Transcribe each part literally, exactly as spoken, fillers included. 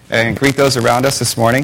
and greet those around us this morning.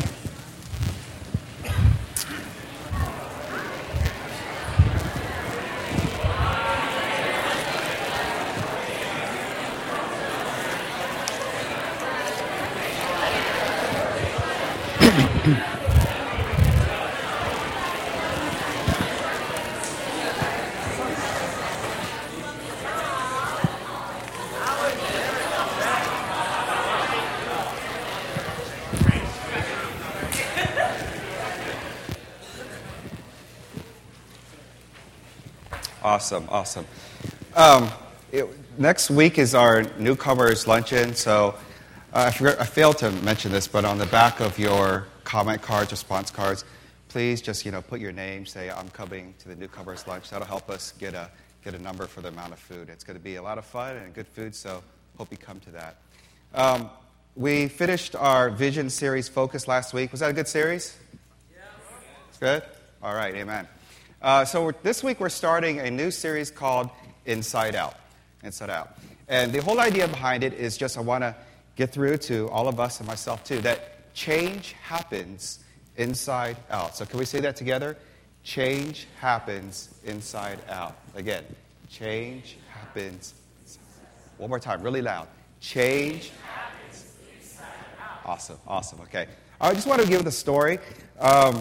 Awesome, awesome. Um, it, next week is our newcomers luncheon, so uh, I, forgot, I failed to mention this, but on the back of your comment cards, response cards, please just you know put your name, say I'm coming to the newcomers lunch. That'll help us get a get a number for the amount of food. It's going to be a lot of fun and good food, so hope you come to that. Um, we finished our Vision series Focus last week. Was that a good series? Yeah. It's good? All right, amen. Uh, so we're, this week we're starting a new series called Inside Out. Inside Out. And the whole idea behind it is just I want to get through to all of us and myself too, that change happens inside out. So can we say that together? Change happens inside out. Again, change happens. One more time, really loud. Change happens inside out. Awesome, awesome, okay. I just want to give the story. Um,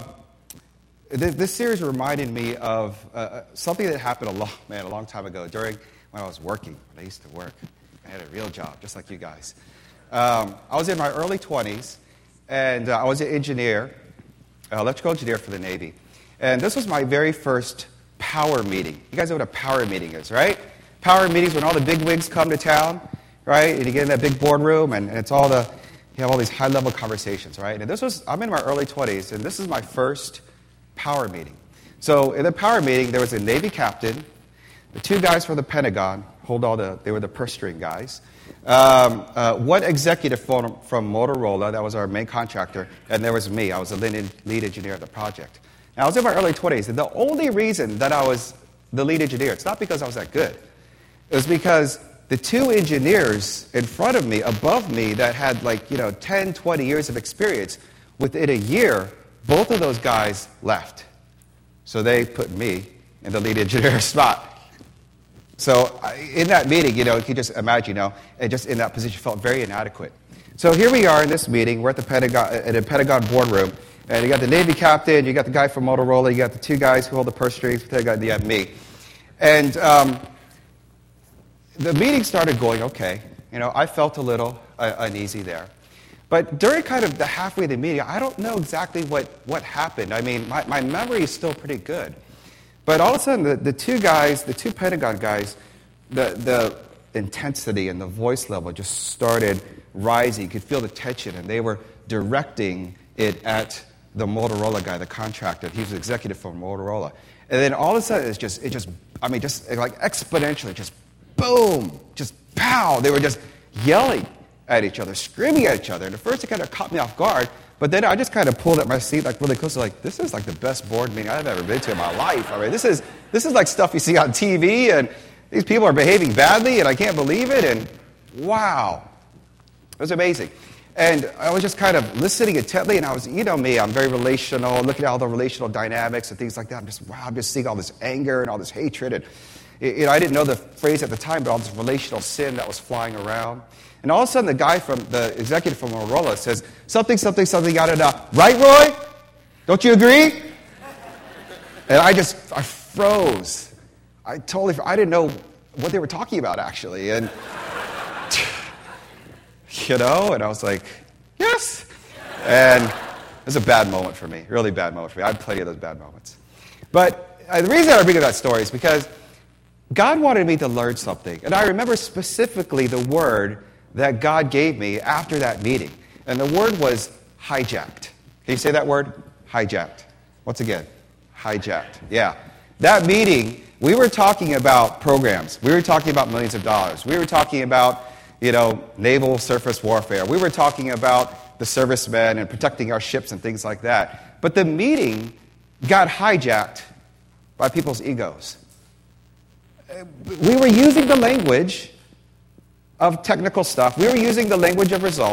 This series reminded me of uh, something that happened a long, man, a long time ago during when I was working. When I used to work, I had a real job, just like you guys. Um, I was in my early twenties, and uh, I was an engineer, uh, electrical engineer for the Navy. And this was my very first power meeting. You guys know what a power meeting is, right? Power meetings when all the big wigs come to town, right? And you get in that big boardroom, and, and it's all the you have all these high-level conversations, right? And this was I'm in my early twenties, and this is my first power meeting. So in the power meeting, there was a Navy captain, the two guys from the Pentagon, hold all the, they were the purse string guys, um, uh, one executive from, from Motorola, that was our main contractor, and there was me. I was the lead, lead engineer of the project. Now, I was in my early twenties, and the only reason that I was the lead engineer, it's not because I was that good. It was because the two engineers in front of me, above me, that had like, you know, ten, twenty years of experience, within a year, both of those guys left. So they put me in the lead engineer spot. So in that meeting, you know, you can just imagine, you know, and just in that position felt very inadequate. So here we are in this meeting. We're at the Pentagon, in a Pentagon boardroom. And you got the Navy captain, you got the guy from Motorola, you got the two guys who hold the purse strings, you got me. And um, the meeting started going okay. You know, I felt a little uh, uneasy there. But during kind of the halfway of the meeting, I don't know exactly what, what happened. I mean, my, my memory is still pretty good. But all of a sudden, the, the two guys, the two Pentagon guys, the, the intensity and the voice level just started rising. You could feel the tension, and they were directing it at the Motorola guy, the contractor. He was the executive for Motorola. And then all of a sudden, it's just, it just, I mean, just like exponentially, just boom, just pow. They were just yelling at each other, screaming at each other. And at first it kind of caught me off guard, but then I just kind of pulled at my seat like really close, like, this is like the best board meeting I've ever been to in my life. I mean, this is this is like stuff you see on T V, and these people are behaving badly, and I can't believe it, and wow. It was amazing. And I was just kind of listening intently, and I was, you know me, I'm very relational, looking at all the relational dynamics and things like that. I'm just, wow, I'm just seeing all this anger and all this hatred. And, you know, I didn't know the phrase at the time, but all this relational sin that was flying around. And all of a sudden, the guy from the executive from Motorola says, something, something, something, yada, yada. Right, Roy? Don't you agree? And I just, I froze. I totally, I didn't know what they were talking about, actually. And, you know, and I was like, yes. And it was a bad moment for me, really bad moment for me. I had plenty of those bad moments. But uh, the reason I bring up that story is because God wanted me to learn something. And I remember specifically the word that God gave me after that meeting. And the word was hijacked. Can you say that word? Hijacked. Once again, hijacked. Yeah. That meeting, we were talking about programs. We were talking about millions of dollars. We were talking about, you know, naval surface warfare. We were talking about the servicemen and protecting our ships and things like that. But the meeting got hijacked by people's egos. We were using the language of technical stuff. We were using the language of results,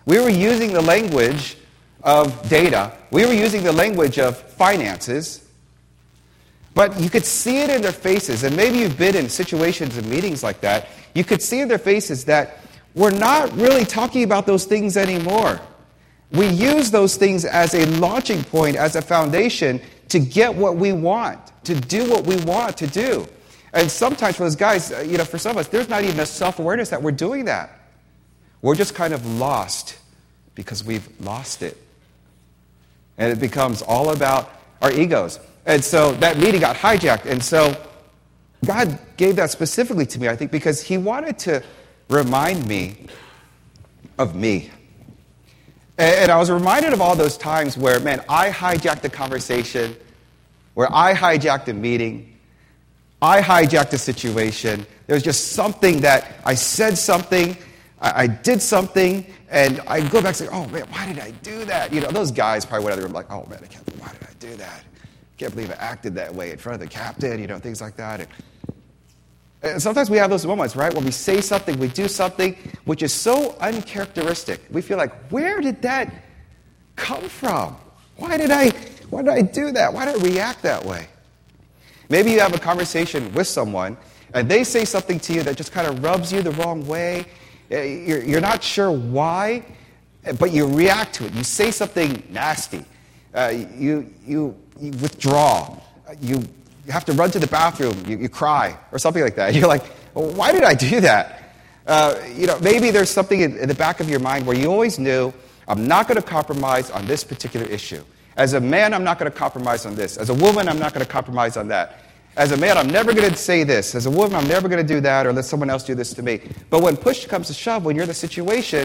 We were using the language of data. We were using the language of finances. But you could see it in their faces, and maybe you've been in situations and meetings like that. You could see in their faces that we're not really talking about those things anymore. We use those things as a launching point, as a foundation to get what we want, to do what we want to do. And sometimes for those guys, you know, for some of us, there's not even a self-awareness that we're doing that. We're just kind of lost because we've lost it. And it becomes all about our egos. And so that meeting got hijacked. And so God gave that specifically to me, I think, because he wanted to remind me of me. And, and I was reminded of all those times where, man, I hijacked the conversation, where I hijacked a meeting, I hijacked a situation. There was just something that I said something, I, I did something, and I go back and say, oh, man, why did I do that? You know, those guys probably went out of the room like, oh, man, I can't, why did I do that? Can't believe I acted that way in front of the captain, you know, things like that. And, and sometimes we have those moments, right, when we say something, we do something which is so uncharacteristic. We feel like, where did that come from? Why did I, why did I do that? Why did I react that way? Maybe you have a conversation with someone, and they say something to you that just kind of rubs you the wrong way. You're, you're not sure why, but you react to it. You say something nasty. Uh, you, you, you withdraw. You, you have to run to the bathroom. You, you cry or something like that. You're like, well, why did I do that? Uh, you know, maybe there's something in, in the back of your mind where you always knew, I'm not going to compromise on this particular issue. As a man, I'm not going to compromise on this. As a woman, I'm not going to compromise on that. As a man, I'm never going to say this. As a woman, I'm never going to do that or let someone else do this to me. But when push comes to shove, when you're in the situation,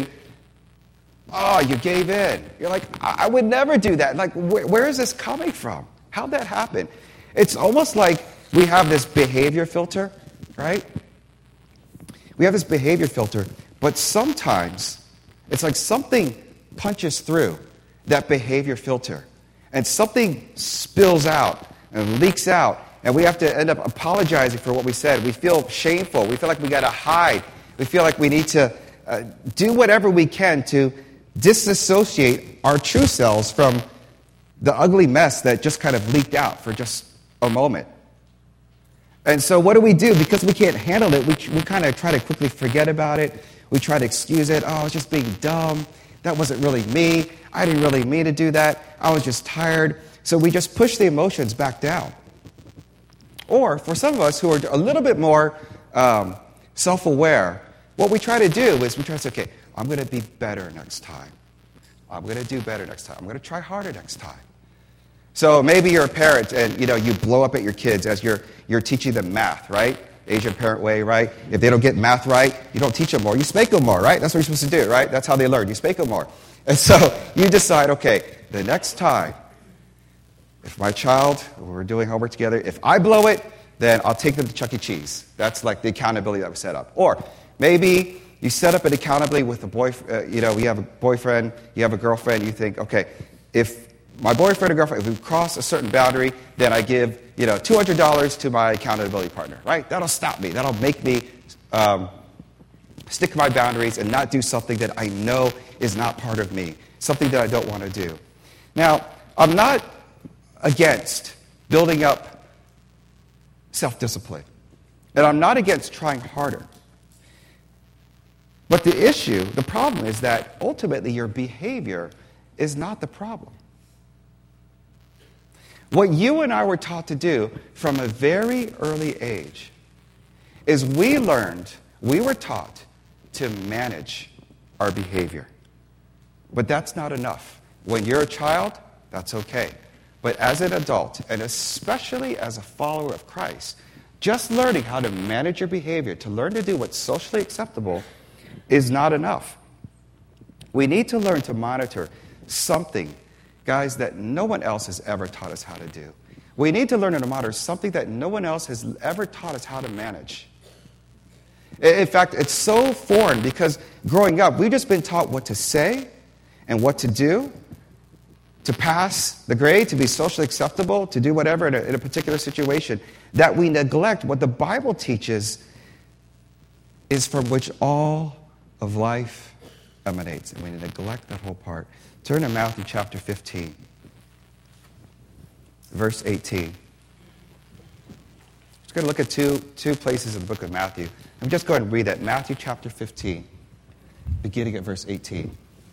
oh, you gave in. You're like, I, I would never do that. Like, wh- where is this coming from? How'd that happen? It's almost like we have this behavior filter, right? We have this behavior filter, but sometimes it's like something punches through that behavior filter, and something spills out and leaks out, and we have to end up apologizing for what we said. We feel shameful. We feel like we got to hide. We feel like we need to uh, do whatever we can to disassociate our true selves from the ugly mess that just kind of leaked out for just a moment. And so what do we do? Because we can't handle it, we, we kind of try to quickly forget about it. We try to excuse it. Oh, I was just being dumb. That wasn't really me. I didn't really mean to do that. I was just tired. So we just push the emotions back down. Or for some of us who are a little bit more um, self-aware, what we try to do is we try to say, okay, I'm going to be better next time. I'm going to do better next time. I'm going to try harder next time. So maybe you're a parent and, you know, you blow up at your kids as you're you're teaching them math, right? Asian parent way, right? If they don't get math right, you don't teach them more. You spank them more, right? That's what you're supposed to do, right? That's how they learn. You spank them more. And so you decide, okay, the next time, if my child, we're doing homework together, if I blow it, then I'll take them to Chuck E. Cheese. That's like the accountability that we set up. Or maybe you set up an accountability with a boy, uh, you know, you have a boyfriend, you have a girlfriend, you think, okay, if my boyfriend or girlfriend, if we cross a certain boundary, then I give, you know, two hundred dollars to my accountability partner, right? That'll stop me. That'll make me um, stick to my boundaries and not do something that I know is not part of me, something that I don't want to do. Now, I'm not against building up self-discipline, and I'm not against trying harder. But the issue, the problem is that ultimately your behavior is not the problem. What you and I were taught to do from a very early age is we learned, we were taught to manage our behavior. But that's not enough. When you're a child, that's okay. But as an adult, and especially as a follower of Christ, just learning how to manage your behavior, to learn to do what's socially acceptable, is not enough. We need to learn to monitor something, guys, that no one else has ever taught us how to do. We need to learn to monitor something that no one else has ever taught us how to manage. In fact, it's so foreign because growing up, we've just been taught what to say and what to do, to pass the grade, to be socially acceptable, to do whatever in a, in a particular situation, that we neglect what the Bible teaches is from which all of life emanates, and we neglect that whole part. Turn to Matthew chapter fifteen, verse eighteen. Just going to look at two, two places in the book of Matthew. I'm just going to read that. Matthew chapter fifteen, beginning at verse eighteen.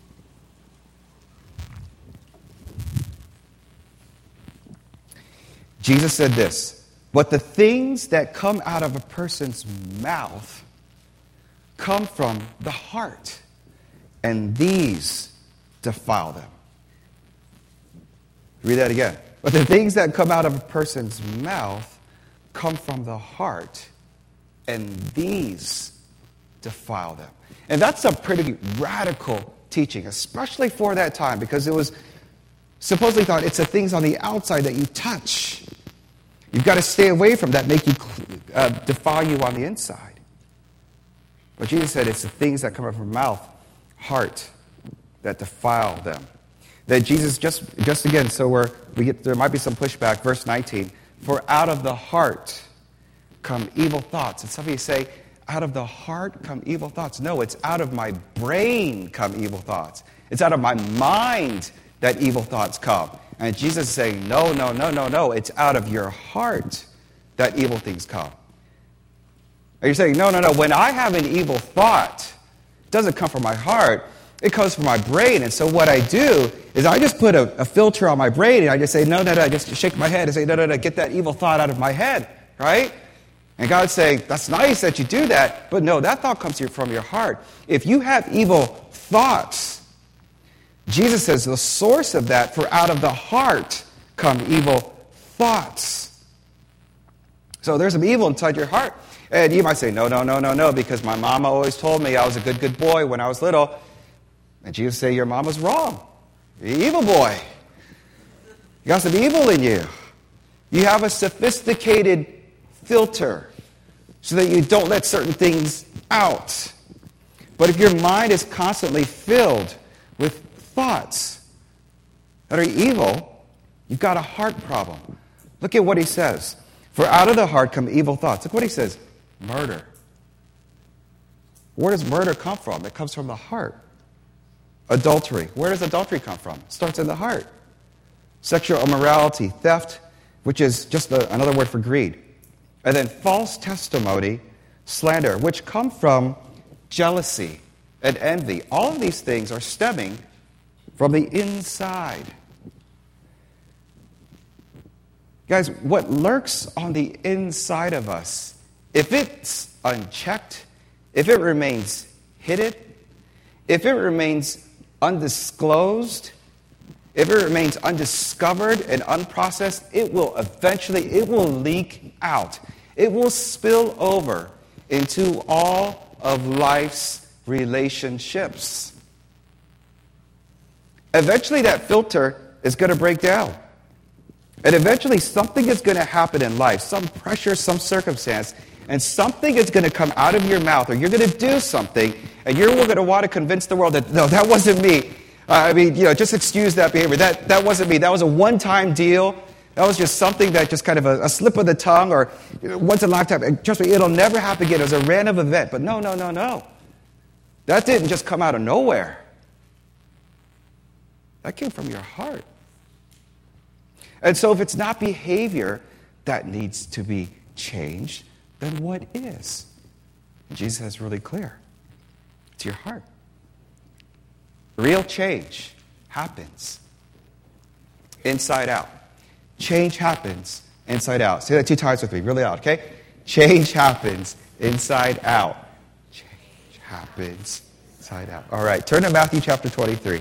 Jesus said this, "But the things that come out of a person's mouth come from the heart, and these defile them." Read that again. "But the things that come out of a person's mouth come from the heart, and these defile them." And that's a pretty radical teaching, especially for that time, because it was supposedly thought it's the things on the outside that you touch. You've got to stay away from that, make you uh, defile you on the inside. But Jesus said it's the things that come out from mouth, heart, that defile them. That Jesus just, just again, so we're, we get there might be some pushback. Verse nineteen, "For out of the heart come evil thoughts." And some of you say, out of the heart come evil thoughts. No, it's out of my brain come evil thoughts. It's out of my mind that evil thoughts come. And Jesus is saying, no, no, no, no, no. It's out of your heart that evil things come. Are you saying, no, no, no. When I have an evil thought, it doesn't come from my heart. It comes from my brain. And so what I do is I just put a, a filter on my brain and I just say, no, no, no. I just shake my head and say, no, no, no. Get that evil thought out of my head. Right? And God's saying, that's nice that you do that. But no, that thought comes from your heart. If you have evil thoughts, Jesus says the source of that, for out of the heart come evil thoughts. So there's some evil inside your heart. And you might say, no, no, no, no, no, because my mama always told me I was a good, good boy when I was little. And Jesus say, your mama's wrong. You're an evil boy. You got some evil in you. You have a sophisticated filter so that you don't let certain things out. But if your mind is constantly filled with thoughts that are evil, you've got a heart problem. Look at what he says. For out of the heart come evil thoughts. Look what he says. Murder. Where does murder come from? It comes from the heart. Adultery. Where does adultery come from? It starts in the heart. Sexual immorality, theft, which is just a, another word for greed. And then false testimony, slander, which come from jealousy and envy. All of these things are stemming from the inside. Guys, what lurks on the inside of us, if it's unchecked, if it remains hidden, if it remains undisclosed, if it remains undiscovered and unprocessed, it will eventually, it will leak out. It will spill over into all of life's relationships. Eventually that filter is going to break down. And eventually something is going to happen in life, some pressure, some circumstance, and something is going to come out of your mouth, or you're going to do something, and you're going to want to convince the world that, no, that wasn't me. Uh, I mean, you know, just excuse that behavior. That, that wasn't me. That was a one-time deal. That was just something that just kind of a, a slip of the tongue, or you know, once in a lifetime. And trust me, it'll never happen again. It was a random event. But no, no, no, no. That didn't just come out of nowhere. That came from your heart. And so if it's not behavior that needs to be changed, then what is? Jesus is really clear. It's your heart. Real change happens inside out. Change happens inside out. Say that two times with me, really loud, okay? Change happens inside out. Change happens inside out. All right, turn to Matthew chapter twenty-three.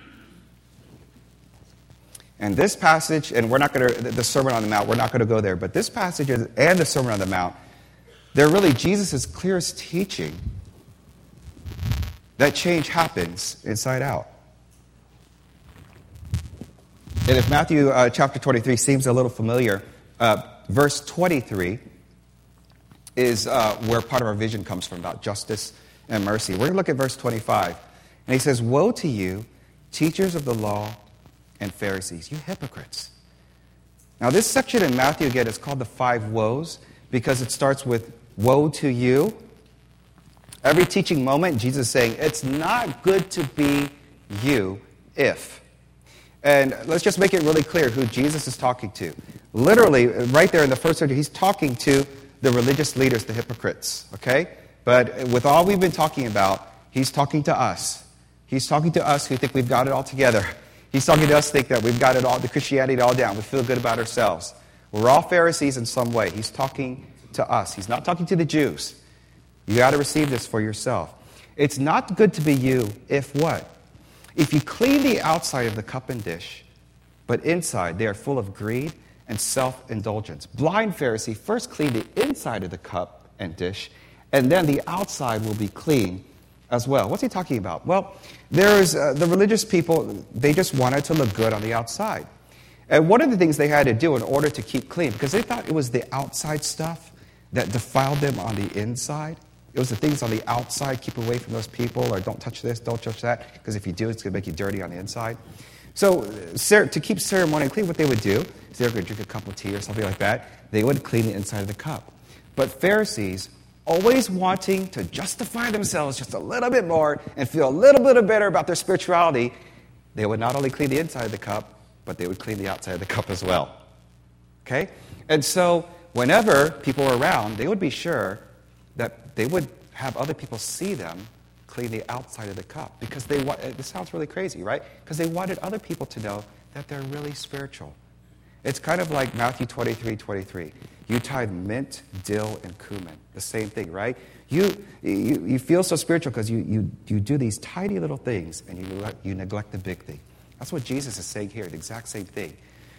And this passage, and we're not going to, the Sermon on the Mount, we're not going to go there, but this passage is, and the Sermon on the Mount, they're really Jesus' clearest teaching that change happens inside out. And if Matthew uh, chapter twenty-three seems a little familiar, uh, verse twenty-three is uh, where part of our vision comes from, about justice and mercy. We're going to look at verse twenty-five. And he says, "Woe to you, teachers of the law and Pharisees, you hypocrites." Now this section in Matthew, again, is called the five woes because it starts with woe to you, Every teaching moment, Jesus is saying, it's not good to be you if. And let's just make it really clear who Jesus is talking to. Literally, right there in the first chapter, he's talking to the religious leaders, the hypocrites, okay? But with all we've been talking about, he's talking to us. He's talking to us who think we've got it all together. He's talking to us who think that we've got it all, the Christianity all down. We feel good about ourselves. We're all Pharisees in some way. He's talking to us. He's not talking to the Jews. You got to receive this for yourself. It's not good to be you if what? If you clean the outside of the cup and dish, but inside they are full of greed and self-indulgence. Blind Pharisee, first clean the inside of the cup and dish, and then the outside will be clean as well. What's he talking about? Well, there's uh, the religious people, they just wanted to look good on the outside. And one of the things they had to do in order to keep clean, because they thought it was the outside stuff that defiled them on the inside. It was the things on the outside, keep away from those people, or don't touch this, don't touch that, because if you do, it's going to make you dirty on the inside. So to keep ceremony clean, what they would do is they were going to drink a cup of tea or something like that. They would clean the inside of the cup. But Pharisees, always wanting to justify themselves just a little bit more and feel a little bit better about their spirituality, they would not only clean the inside of the cup, but they would clean the outside of the cup as well. Okay? And so whenever people were around, they would be sure that they would have other people see them clean the outside of the cup. Because they want, this sounds really crazy, right? Because they wanted other people to know that they're really spiritual. It's kind of like Matthew twenty-three twenty-three. You tithe mint, dill, and cumin. The same thing, right? You you, you feel so spiritual because you, you, you do these tiny little things and you neglect, you neglect the big thing. That's what Jesus is saying here, the exact same thing.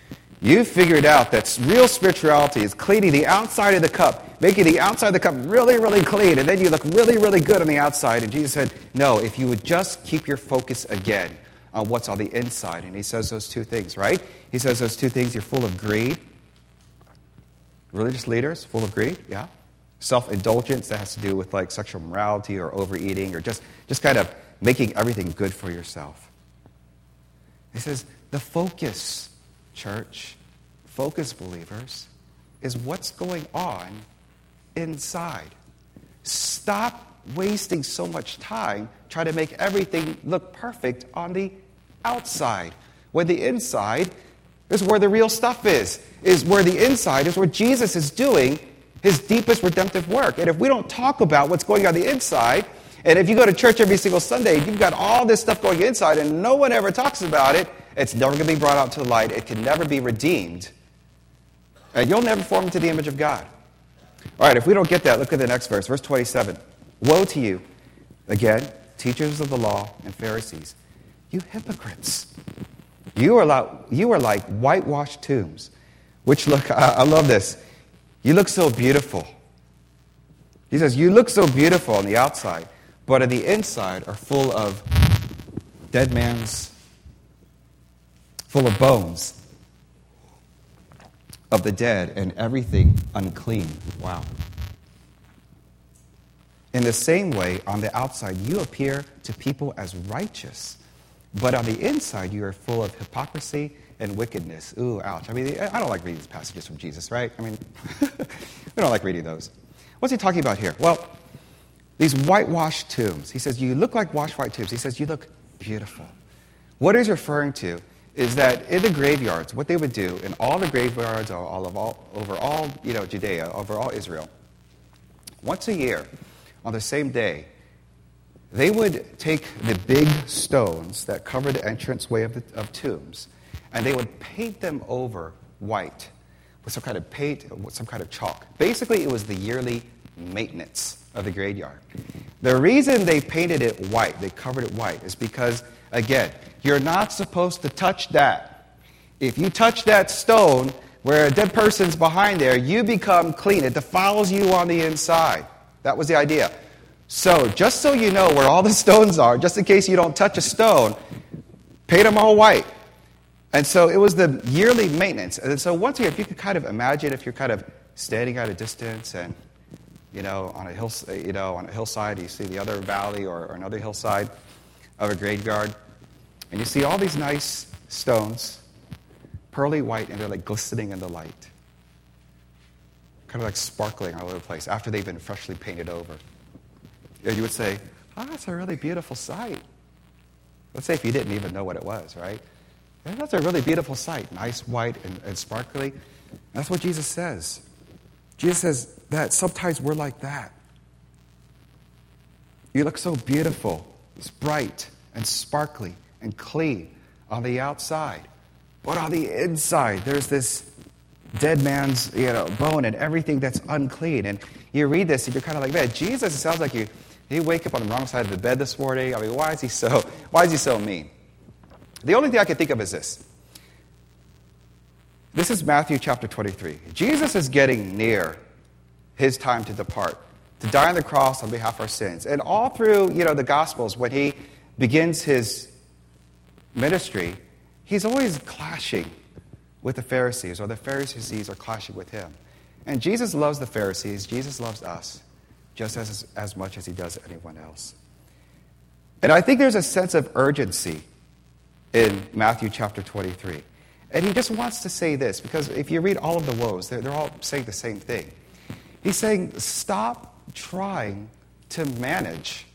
You figured out that real spirituality is cleaning the outside of the cup, making the outside of the cup really, really clean, and then you look really, really good on the outside. And Jesus said, no, if you would just keep your focus again on what's on the inside. And he says those two things, right? He says those two things, you're full of greed. Religious leaders, full of greed, yeah. Self-indulgence, that has to do with like sexual morality or overeating or just, just kind of making everything good for yourself. He says, the focus, church, focus believers, is what's going on inside. Stop wasting so much time trying to make everything look perfect on the outside, when the inside is where the real stuff is, is where the inside is where Jesus is doing his deepest redemptive work. And if we don't talk about what's going on the inside, and if you go to church every single Sunday, you've got all this stuff going inside and no one ever talks about it, it's never going to be brought out to the light. It can never be redeemed. And you'll never form into the image of God. All right, if we don't get that, look at the next verse, verse twenty-seven. Woe to you, again, teachers of the law and Pharisees, you hypocrites. You are like, you are like whitewashed tombs, which look, I, I love this, you look so beautiful. He says, you look so beautiful on the outside, but on the inside are full of dead man's, full of bones of the dead and everything unclean. Wow. In the same way, on the outside, you appear to people as righteous, but on the inside, you are full of hypocrisy and wickedness. Ooh, ouch. I mean, I don't like reading these passages from Jesus, right? I mean, we don't like reading those. What's he talking about here? Well, these whitewashed tombs. He says, you look like washed white tombs. He says, you look beautiful. What he's referring to is that in the graveyards, what they would do in all the graveyards all of all, over all, you know, Judea, over all Israel, once a year, on the same day, they would take the big stones that cover the entranceway of, the, of tombs, and they would paint them over white with some kind of paint, with some kind of chalk. Basically, it was the yearly maintenance of the graveyard. The reason they painted it white, they covered it white, is because, again, you're not supposed to touch that. If you touch that stone where a dead person's behind there, you become clean. It defiles you on the inside. That was the idea. So, just so you know where all the stones are, just in case you don't touch a stone, paint them all white. And so it was the yearly maintenance. And so once a year, if you could kind of imagine if you're kind of standing at a distance and, you know, on a hill, you know, on a hillside, you see the other valley or, or another hillside of a graveyard, and you see all these nice stones, pearly white, and they're like glistening in the light. Kind of like sparkling all over the place after they've been freshly painted over. And you would say, oh, that's a really beautiful sight. Let's say if you didn't even know what it was, right? And that's a really beautiful sight, nice, white, and, and sparkly. That's what Jesus says. Jesus says that sometimes we're like that. You look so beautiful. It's bright and sparkly and clean on the outside. But on the inside, there's this dead man's you know, bone and everything that's unclean. And you read this and you're kind of like, man, Jesus, it sounds like you, you wake up on the wrong side of the bed this morning. I mean, why is he so, why is he so mean? The only thing I can think of is this. This is Matthew chapter twenty-three. Jesus is getting near his time to depart, to die on the cross on behalf of our sins. And all through, you know, the Gospels, when he begins his ministry, he's always clashing with the Pharisees, or the Pharisees are clashing with him. And Jesus loves the Pharisees. Jesus loves us just as, as much as he does anyone else. And I think there's a sense of urgency in Matthew chapter twenty-three. And he just wants to say this, because if you read all of the woes, they're, they're all saying the same thing. He's saying, stop trying to manage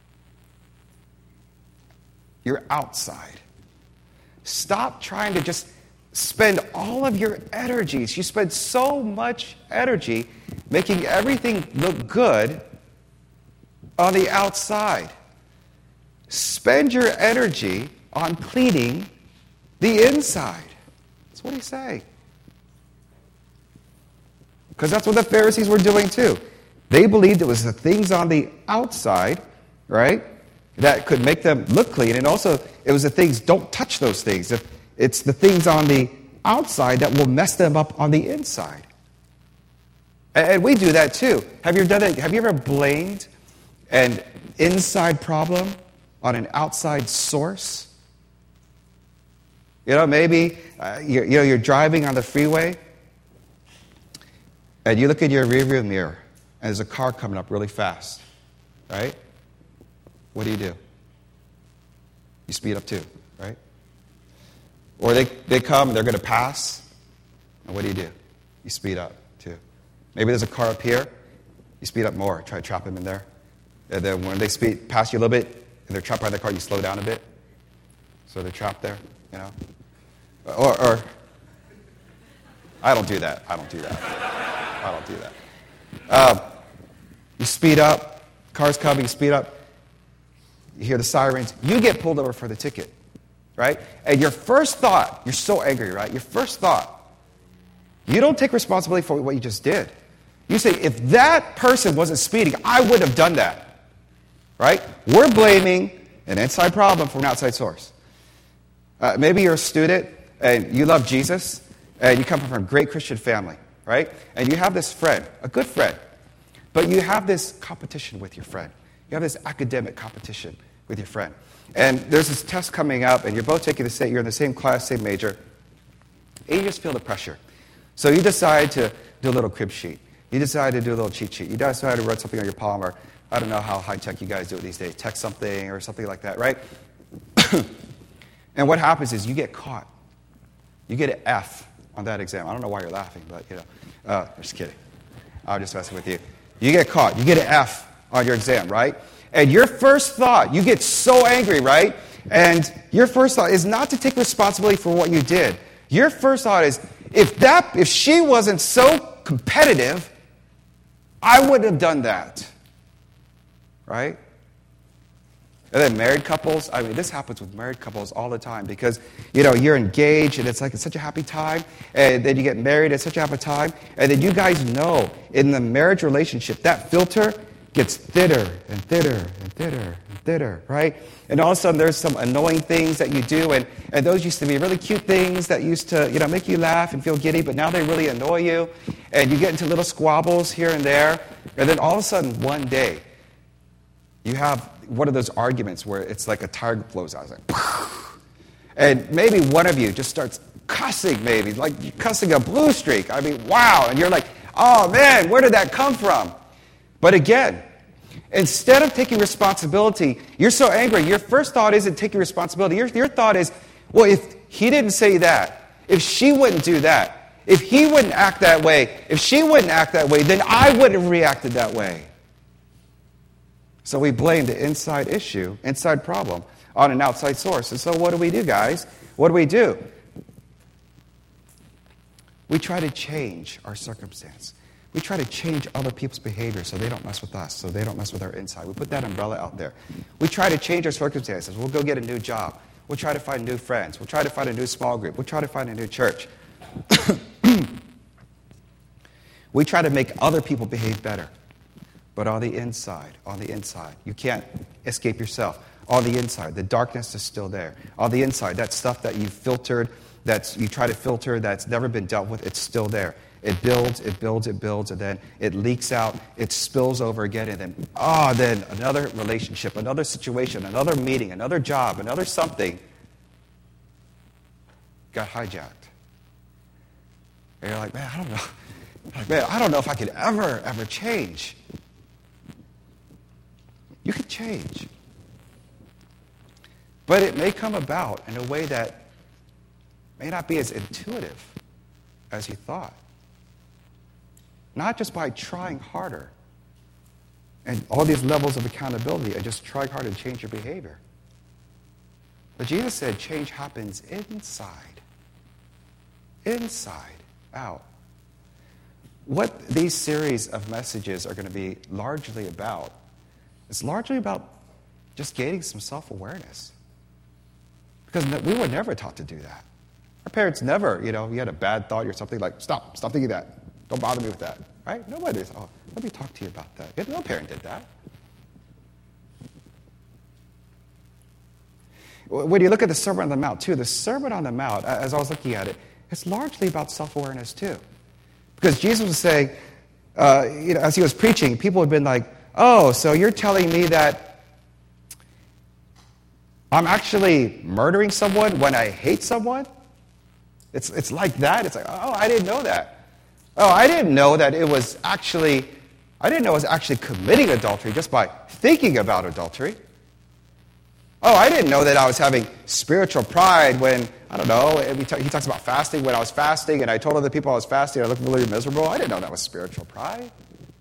your outside. Stop trying to just spend all of your energies. You spend so much energy making everything look good on the outside. Spend your energy on cleaning the inside. That's what he's saying. Because that's what the Pharisees were doing too. They believed it was the things on the outside, right, that could make them look clean. And also, it was the things, don't touch those things. It's the things on the outside that will mess them up on the inside. And we do that too. Have you done it? Have you ever blamed an inside problem on an outside source? You know, maybe uh, you're, you know, you're driving on the freeway and you look in your rearview mirror and there's a car coming up really fast, right? What do you do? You speed up too, right? Or they, they come, they're going to pass, and what do you do? You speed up too. Maybe there's a car up here, you speed up more, try to trap them in there. And then when they speed past you a little bit, and they're trapped by the car, you slow down a bit. So they're trapped there, you know? Or, or I don't do that. I don't do that. I don't do that. Um, you speed up, car's coming, you speed up, you hear the sirens, you get pulled over for the ticket, right? And your first thought, you're so angry, right? Your first thought, you don't take responsibility for what you just did. You say, if that person wasn't speeding, I would have done that, right? We're blaming an inside problem from an outside source. Uh, maybe you're a student and you love Jesus and you come from a great Christian family, right? And you have this friend, a good friend, but you have this competition with your friend. You have this academic competition with your friend. And there's this test coming up, and you're both taking the same, you're in the same class, same major, and you just feel the pressure. So you decide to do a little crib sheet. You decide to do a little cheat sheet. You decide to write something on your palm, or I don't know how high-tech you guys do it these days, text something or something like that, right? And what happens is you get caught. You get an F on that exam. I don't know why you're laughing, but, you know. Uh, I'm just kidding. I'm just messing with you. You get caught. You get an F on your exam, right? And your first thought, you get so angry, right? And your first thought is not to take responsibility for what you did. Your first thought is, if that, if she wasn't so competitive, I wouldn't have done that, right? And then married couples, I mean, this happens with married couples all the time because, you know, you're engaged and it's like it's such a happy time, and then you get married, it's such a happy time, and then you guys know in the marriage relationship, that filter gets thinner and thinner and thinner and thinner, right? And all of a sudden there's some annoying things that you do, and, and those used to be really cute things that used to, you know, make you laugh and feel giddy, but now they really annoy you, and you get into little squabbles here and there, and then all of a sudden one day you have one of those arguments where it's like a tire blows out. It's like, and maybe one of you just starts cussing, maybe, like cussing a blue streak. I mean, wow. And you're like, oh, man, where did that come from? But again, instead of taking responsibility, you're so angry. Your first thought isn't taking responsibility. Your, your thought is, well, if he didn't say that, if she wouldn't do that, if he wouldn't act that way, if she wouldn't act that way, then I wouldn't have reacted that way. So we blame the inside issue, inside problem, on an outside source. And so what do we do, guys? What do we do? We try to change our circumstance. We try to change other people's behavior so they don't mess with us, so they don't mess with our inside. We put that umbrella out there. We try to change our circumstances. We'll go get a new job. We'll try to find new friends. We'll try to find a new small group. We'll try to find a new church. We try to make other people behave better. But on the inside, on the inside, you can't escape yourself. On the inside, the darkness is still there. On the inside, that stuff that you filtered, that's you try to filter, that's never been dealt with, it's still there. It builds, it builds, it builds, and then it leaks out, it spills over again, and then, ah, oh, then another relationship, another situation, another meeting, another job, another something got hijacked. And you're like, man, I don't know. Like, man, I don't know if I could ever, ever change. You could change. But it may come about in a way that may not be as intuitive as you thought. Not just by trying harder and all these levels of accountability and just trying hard to change your behavior. But Jesus said change happens inside. Inside out. What these series of messages are going to be largely about is largely about just gaining some self-awareness. Because we were never taught to do that. Our parents never, you know, you had a bad thought or something like, stop, stop thinking that. Don't bother me with that, right? Nobody says, oh, let me talk to you about that. No parent did that. When you look at the Sermon on the Mount, too, the Sermon on the Mount, as I was looking at it, it's largely about self-awareness, too. Because Jesus was saying, uh, you know, as he was preaching, people had been like, oh, so you're telling me that I'm actually murdering someone when I hate someone? It's, it's like that? It's like, oh, I didn't know that. Oh, I didn't know that it was actually, I didn't know it was actually committing adultery just by thinking about adultery. Oh, I didn't know that I was having spiritual pride when, I don't know, he talks about fasting. When I was fasting and I told other people I was fasting, I looked really miserable. I didn't know that was spiritual pride.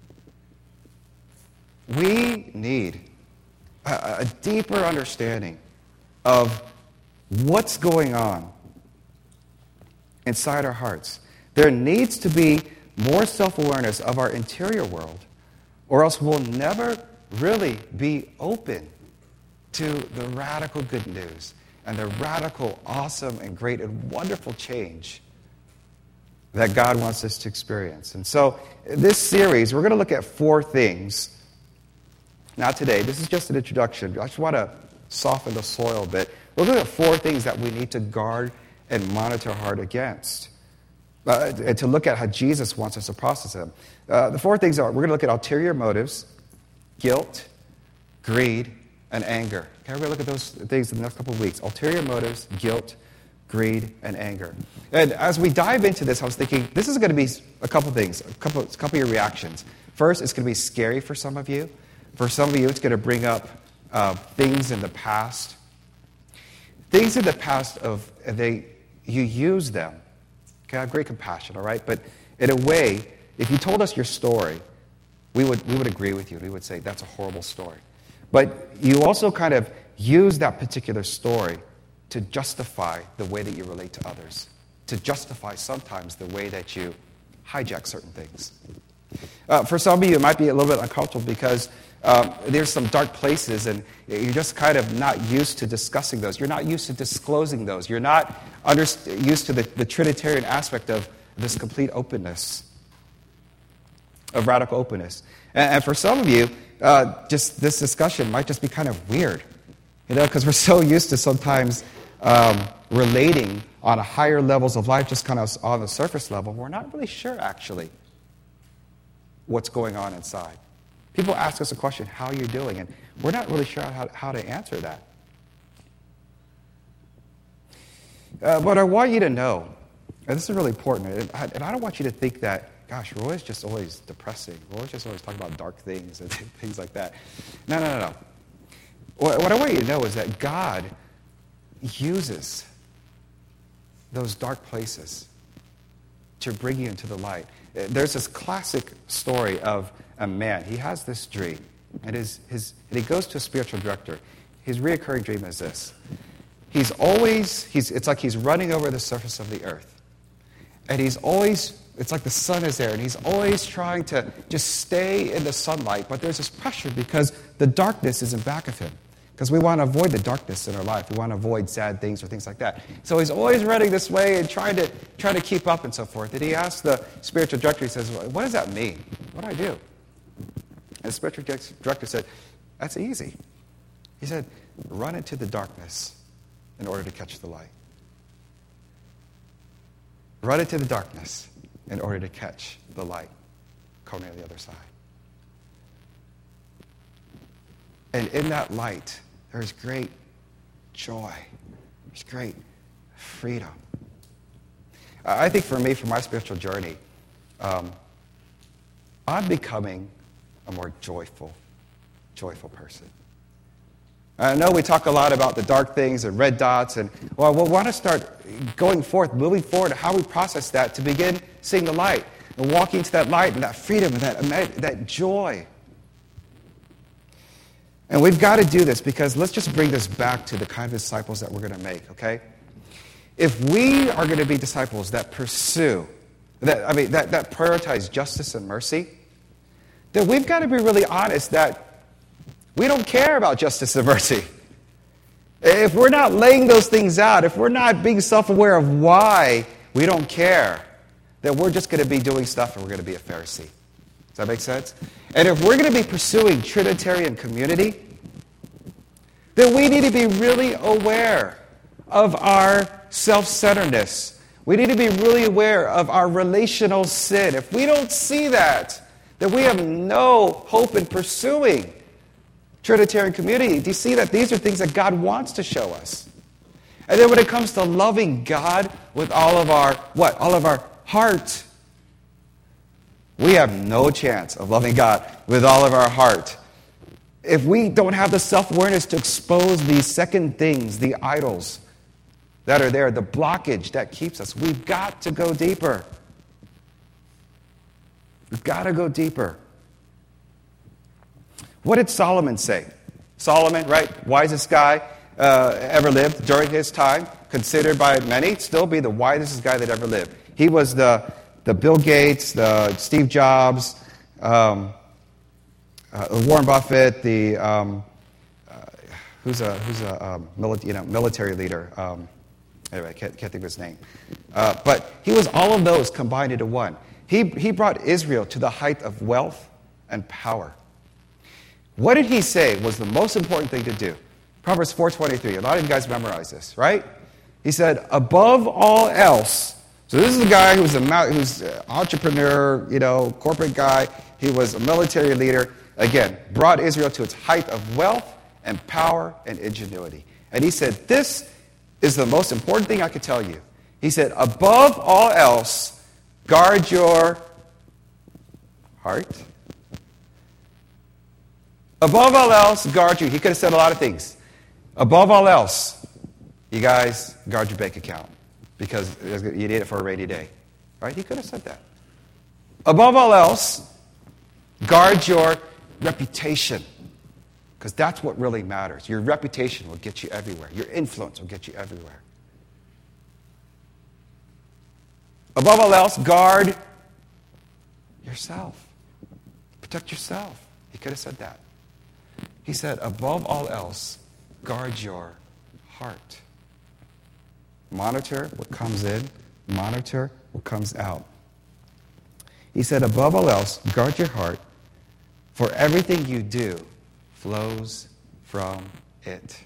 We need a, a deeper understanding of what's going on inside our hearts. There needs to be more self-awareness of our interior world, or else we'll never really be open to the radical good news and the radical, awesome, and great and wonderful change that God wants us to experience. And so, this series, we're going to look at four things. Not today. This is just an introduction. I just want to soften the soil a bit. We're going to look at four things that we need to guard and monitor hard against. Uh, and to look at how Jesus wants us to process them. Uh, the four things are, we're going to look at ulterior motives, guilt, greed, and anger. Okay, we're going to look at those things in the next couple of weeks. Ulterior motives, guilt, greed, and anger. And as we dive into this, I was thinking, this is going to be a couple things, a couple, a couple of your reactions. First, it's going to be scary for some of you. For some of you, it's going to bring up uh, things in the past. Things in the past of, they, you use them. Okay, I have great compassion, all right? But in a way, if you told us your story, we would we would agree with you. We would say, that's a horrible story. But you also kind of use that particular story to justify the way that you relate to others, to justify sometimes the way that you hijack certain things. Uh, for some of you, it might be a little bit uncomfortable because um, there's some dark places and you're just kind of not used to discussing those. You're not used to disclosing those. You're not under, used to the, the Trinitarian aspect of this complete openness, of radical openness. And, and for some of you, uh, just this discussion might just be kind of weird, you know, because we're so used to sometimes um, relating on a higher levels of life, just kind of on the surface level. We're not really sure, actually, what's going on inside. People ask us a question, how are you doing? And we're not really sure how, how to answer that. Uh, but I want you to know, and this is really important, and I, and I don't want you to think that, gosh, Roy's just always depressing. Roy's just always talking about dark things and things like that. No, no, no, no. What, what I want you to know is that God uses those dark places to bring you into the light. There's this classic story of a man. He has this dream. And, his, his, and he goes to a spiritual director. His reoccurring dream is this. He's always, he's, it's like he's running over the surface of the earth. And he's always, it's like the sun is there, and he's always trying to just stay in the sunlight. But there's this pressure because the darkness is in back of him. Because we want to avoid the darkness in our life. We want to avoid sad things or things like that. So he's always running this way and trying to trying to keep up and so forth. And he asks the spiritual director, he says, what does that mean? What do I do? And the spiritual director said, that's easy. He said, run into the darkness in order to catch the light. Run into the darkness in order to catch the light coming on the other side. And in that light, there's great joy. There's great freedom. I think for me, for my spiritual journey, um, I'm becoming a more joyful, joyful person. I know we talk a lot about the dark things and red dots, and well, we want to start going forth, moving forward, how we process that to begin seeing the light and walking to that light and that freedom and that, that joy. And we've got to do this because let's just bring this back to the kind of disciples that we're going to make, okay? If we are going to be disciples that pursue, that I mean, that, that prioritize justice and mercy, then we've got to be really honest that we don't care about justice and mercy. If we're not laying those things out, if we're not being self-aware of why we don't care, then we're just going to be doing stuff and we're going to be a Pharisee. Does that make sense? And if we're going to be pursuing Trinitarian community, then we need to be really aware of our self-centeredness. We need to be really aware of our relational sin. If we don't see that, then we have no hope in pursuing Trinitarian community. Do you see that these are things that God wants to show us? And then when it comes to loving God with all of our, what? All of our heart, we have no chance of loving God with all of our heart if we don't have the self-awareness to expose these second things, the idols that are there, the blockage that keeps us. We've got to go deeper. We've got to go deeper. What did Solomon say? Solomon, right, wisest guy uh, ever lived during his time, considered by many still be the wisest guy that ever lived. He was the the Bill Gates, the Steve Jobs, um, uh, Warren Buffett, the um, uh, who's a who's a um, mili- you know military leader. Um, anyway, I can't, can't think of his name. Uh, but he was all of those combined into one. He he brought Israel to the height of wealth and power. What did he say was the most important thing to do? Proverbs four twenty-three. A lot of you guys memorize this, right? He said, above all else. So this is a guy who's a who's an entrepreneur, you know, corporate guy. He was a military leader. Again, brought Israel to its height of wealth and power and ingenuity. And he said, this is the most important thing I could tell you. He said, above all else, guard your heart. Above all else, guard you. He could have said a lot of things. Above all else, you guys, guard your bank account. Because you need it for a rainy day. Right? He could have said that. Above all else, guard your reputation. Because that's what really matters. Your reputation will get you everywhere. Your influence will get you everywhere. Above all else, guard yourself. Protect yourself. He could have said that. He said, above all else, guard your heart. Monitor what comes in. Monitor what comes out. He said, above all else, guard your heart, for everything you do flows from it.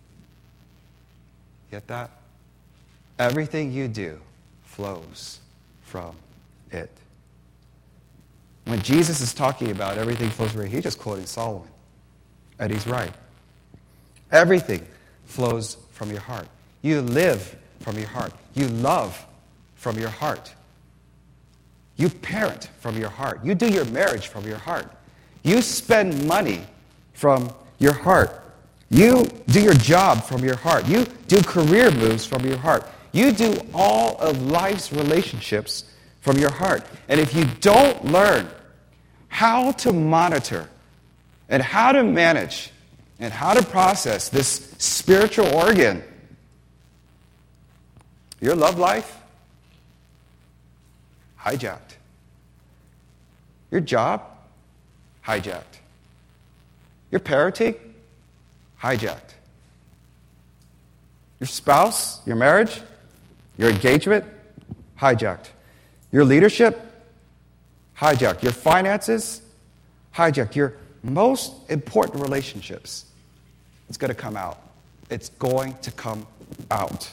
Get that? Everything you do flows from it. When Jesus is talking about everything flows from it, he's just quoting Solomon. And he's right. Everything flows from your heart. You live from your heart. You love from your heart. You parent from your heart. You do your marriage from your heart. You spend money from your heart. You do your job from your heart. You do career moves from your heart. You do all of life's relationships from your heart. And if you don't learn how to monitor and how to manage and how to process this spiritual organ. Your love life, hijacked. Your job, hijacked. Your parenting, hijacked. Your spouse, your marriage, your engagement, hijacked. Your leadership, hijacked. Your finances, hijacked. Your most important relationships, it's going to come out. It's going to come out.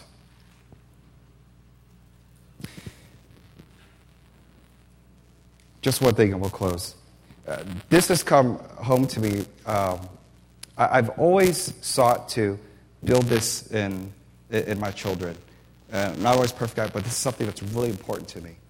Just one thing and we'll close. Uh, this has come home to me. Um, I, I've always sought to build this in, in my children. Uh, not always perfect, but this is something that's really important to me.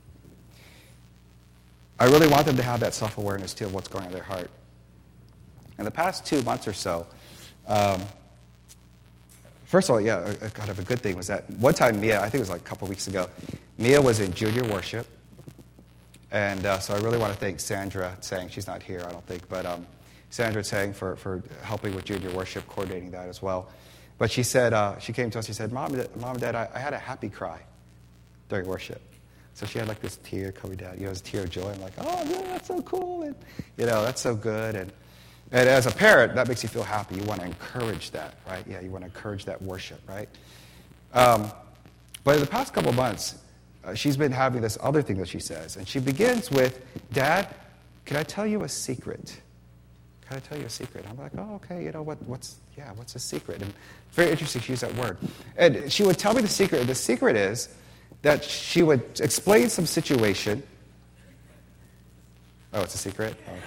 I really want them to have that self-awareness too of what's going on in their heart. In the past two months or so, um, first of all, yeah, a, a kind of a good thing was that one time Mia, I think it was like a couple weeks ago, Mia was in junior worship. And uh, so I really want to thank Sandra Tsang. She's not here, I don't think, but um, Sandra Tsang for, for helping with junior worship, coordinating that as well. But she said, uh, she came to us, she said, Mom, Mom and Dad, I, I had a happy cry during worship. So she had like this tear coming down, you know, it was a tear of joy. I'm like, oh, yeah, that's so cool. And, you know, that's so good. And, and as a parent, that makes you feel happy. You want to encourage that, right? Yeah, you want to encourage that worship, right? Um, but in the past couple of months, Uh, she's been having this other thing that she says. And she begins with, Dad, can I tell you a secret? Can I tell you a secret? I'm like, oh, okay, you know, what? what's, yeah, what's a secret? And it's very interesting she used that word. And she would tell me the secret. And the secret is that she would explain some situation. Oh, it's a secret? Okay.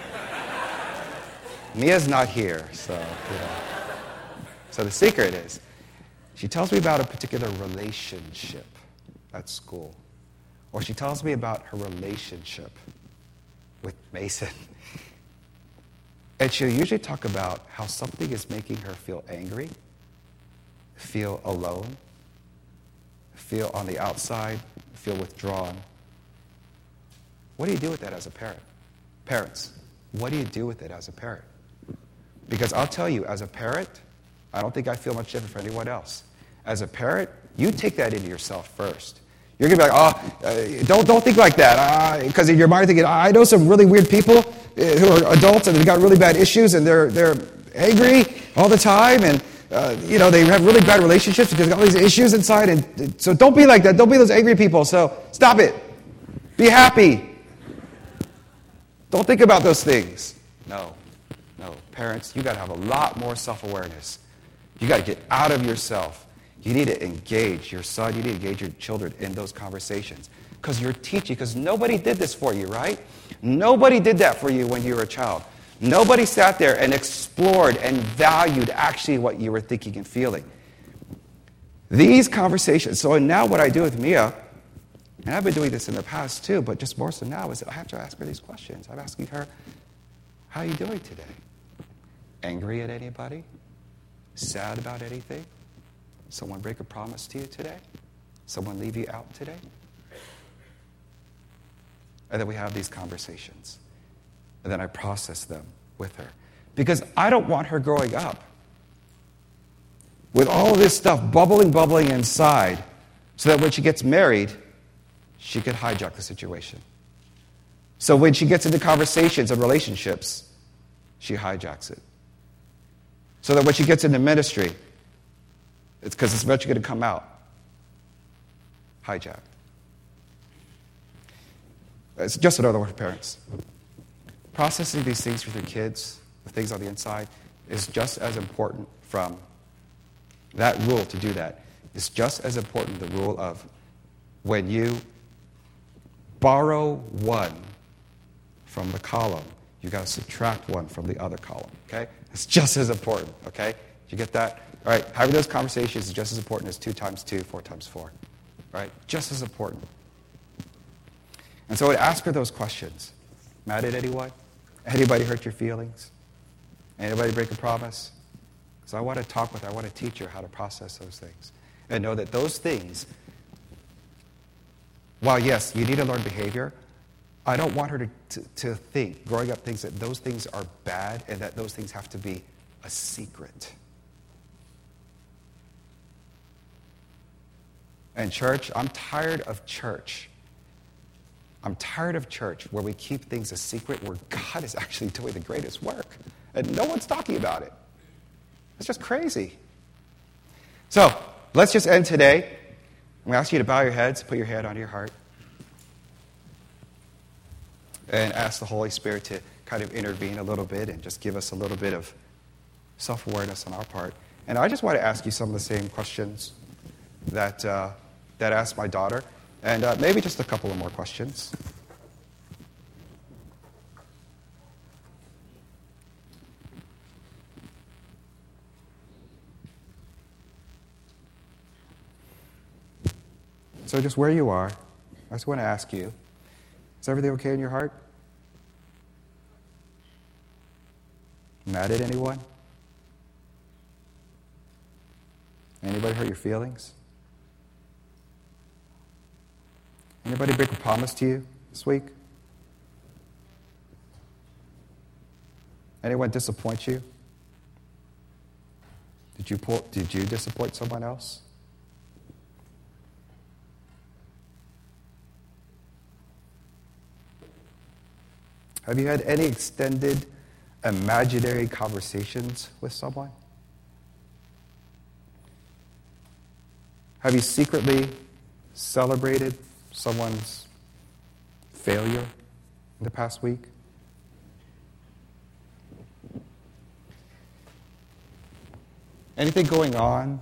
Mia's not here, so, you know. So the secret is, she tells me about a particular relationship at school. Or she tells me about her relationship with Mason. And she'll usually talk about how something is making her feel angry, feel alone, feel on the outside, feel withdrawn. What do you do with that as a parent? Parents, what do you do with it as a parent? Because I'll tell you, as a parent, I don't think I feel much different from anyone else. As a parent, you take that into yourself first. You're going to be like, oh, uh, don't, don't think like that. Because uh, in your mind, you're thinking, I know some really weird people uh, who are adults and they've got really bad issues and they're they're angry all the time. And, uh, you know, they have really bad relationships because they've got all these issues inside. And so don't be like that. Don't be those angry people. So stop it. Be happy. Don't think about those things. No. No. Parents, you got to have a lot more self-awareness. You got to get out of yourself. You need to engage your son, you need to engage your children in those conversations. Because you're teaching, because nobody did this for you, right? Nobody did that for you when you were a child. Nobody sat there and explored and valued actually what you were thinking and feeling. These conversations, so now what I do with Mia, and I've been doing this in the past too, but just more so now, is that I have to ask her these questions. I'm asking her, how are you doing today? Angry at anybody? Sad about anything? Someone break a promise to you today? Someone leave you out today? And then we have these conversations. And then I process them with her. Because I don't want her growing up with all of this stuff bubbling, bubbling inside so that when she gets married, she could hijack the situation. So when she gets into conversations and relationships, she hijacks it. So that when she gets into ministry, it's because it's eventually going to come out. Hijacked. It's just another word for parents. Processing these things with your kids, the things on the inside, is just as important from that rule to do that. It's just as important, the rule of when you borrow one from the column, you got to subtract one from the other column, okay? It's just as important, okay? Did you get that? All right, having those conversations is just as important as two times two, four times four. All right, just as important. And so I would ask her those questions. Mad at anyone? Anybody hurt your feelings? Anybody break a promise? So I want to talk with her. I want to teach her how to process those things. And know that those things, while yes, you need to learn behavior, I don't want her to, to, to think, growing up, thinks that those things are bad and that those things have to be a secret. And church, I'm tired of church. I'm tired of church where we keep things a secret, where God is actually doing the greatest work. And no one's talking about it. It's just crazy. So, let's just end today. I'm going to ask you to bow your heads, put your hand on your heart, and ask the Holy Spirit to kind of intervene a little bit and just give us a little bit of self-awareness on our part. And I just want to ask you some of the same questions that uh, that I asked my daughter, and uh, maybe just a couple of more questions. So just where you are, I just want to ask you, is everything okay in your heart? Mad at anyone? Anybody hurt your feelings? Anybody break a promise to you this week? Anyone disappoint you? Did you pull, did you disappoint someone else? Have you had any extended imaginary conversations with someone? Have you secretly celebrated someone's failure in the past week? Anything going on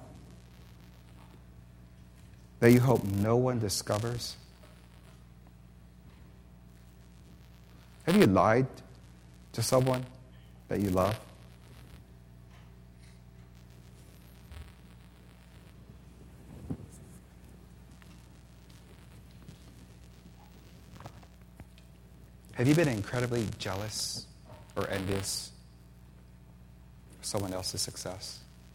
that you hope no one discovers? Have you lied to someone that you love? Have you been incredibly jealous or envious of someone else's success?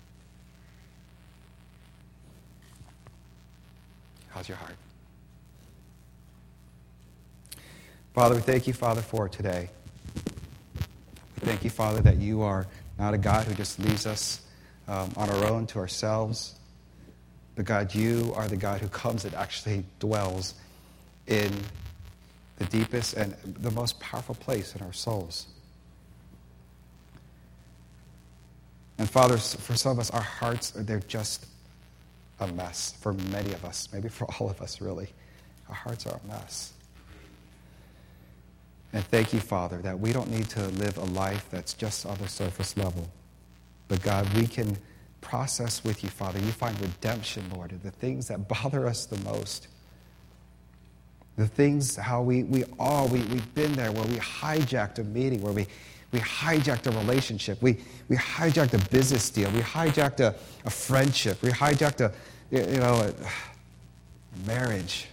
How's your heart? Father, we thank you, Father, for today. We thank you, Father, that you are not a God who just leaves us um, on our own to ourselves. But God, you are the God who comes and actually dwells in the deepest and the most powerful place in our souls. And Father, for some of us, our hearts, they're just a mess. For many of us, maybe for all of us, really. Our hearts are a mess. And thank you, Father, that we don't need to live a life that's just on the surface level. But God, we can process with you, Father. You find redemption, Lord, in the things that bother us the most. The things, how we, we all, we, we've been there, where we hijacked a meeting, where we, we hijacked a relationship, we, we hijacked a business deal, we hijacked a, a friendship, we hijacked a, you know, a, a marriage.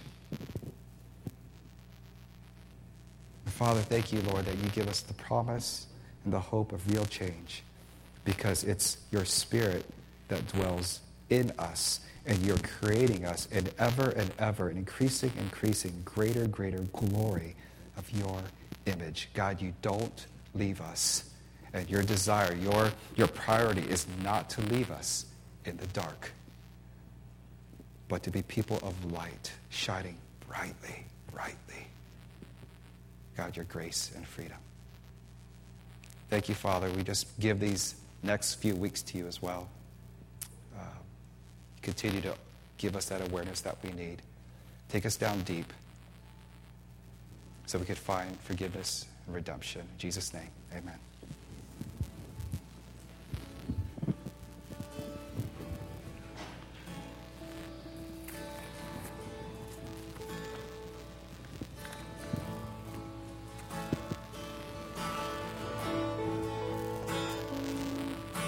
Father, thank you, Lord, that you give us the promise and the hope of real change, because it's your Spirit that dwells in us, and you're creating us in ever and ever an increasing, increasing, greater, greater glory of your image. God, you don't leave us, and your desire, your, your priority is not to leave us in the dark, but to be people of light, shining brightly, brightly. God, your grace and freedom. Thank you, Father. We just give these next few weeks to you as well. Uh, continue to give us that awareness that we need. Take us down deep so we could find forgiveness and redemption. In Jesus' name, amen.